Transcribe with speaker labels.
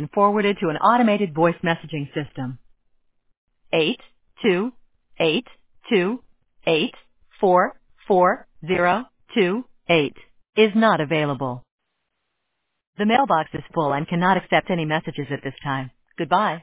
Speaker 1: been forwarded to an automated voice messaging system. 82828444028 is not available. The mailbox is full and cannot accept any messages at this time. Goodbye.